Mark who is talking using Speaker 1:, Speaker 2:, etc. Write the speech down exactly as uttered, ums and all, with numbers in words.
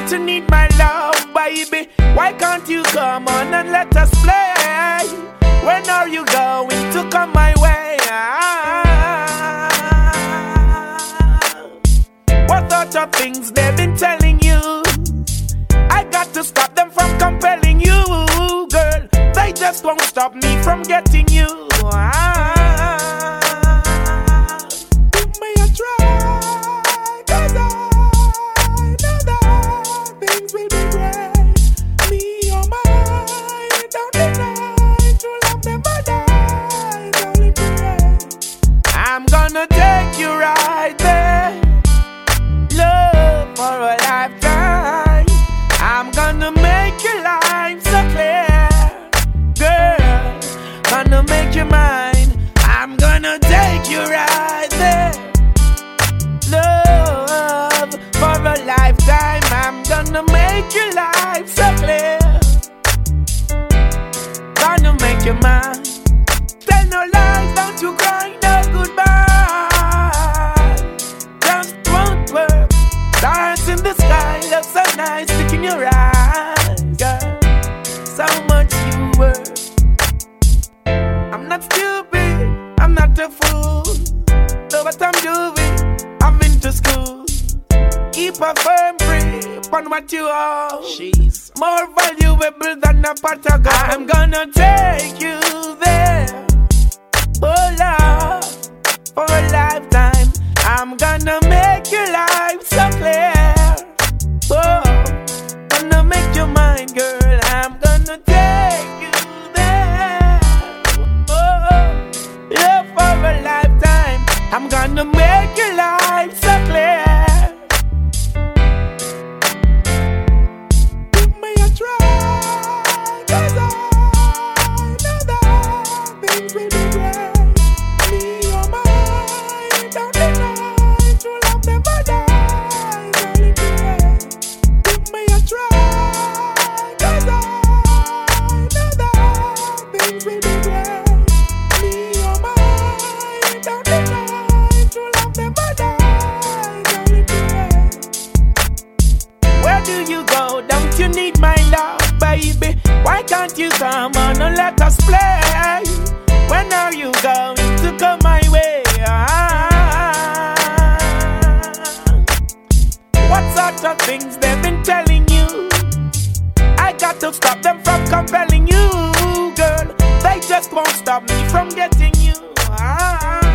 Speaker 1: don't you need my love, baby? Why can't you come on and let us play? When are you going to come my way? Ah, what sort of things they've been telling you? I got to stop them from compelling you, girl. They just won't stop me from getting you. Ah, give me a try, 'cause I know that things will be great. Me or mine, don't deny, true love never dies, only pray. I'm gonna take you right there, love for a lifetime. I'm gonna make your life so clear, girl, gonna make you mine. I'm gonna take you right there, love for a lifetime. I'm gonna make your life so clear, gonna make you mine. Tell no lies, don't you cry, no goodbye. Just won't work. Stars in the sky look so nice, look in your eyes, girl. So much you worth. I'm not stupid, I'm not a fool. Know what I'm doing, I'm into school. Keep a firm grip on what you are. She's more valuable than a pot of gold. I'm gonna take you there, oh Lord, for a lifetime. I'm gonna make your life so clear. Oh, gonna make you mine, girl. I'm gonna take you there. Oh, love for a lifetime. I'm gonna make your life so clear. Give me a try, 'cause I know that things will be great. Me or mine, don't deny, true love never dies, only pray. Give me a try, 'cause I know that things will be great. Me or mine, don't deny, true love never dies, only pray. Where do you go? Don't you need my love, baby? Why can't you come on and let us play? When are you going to come my way? Ah, what sort of things they've been telling you? I got to stop them from compelling you, girl. They just won't stop me from getting you. Ah,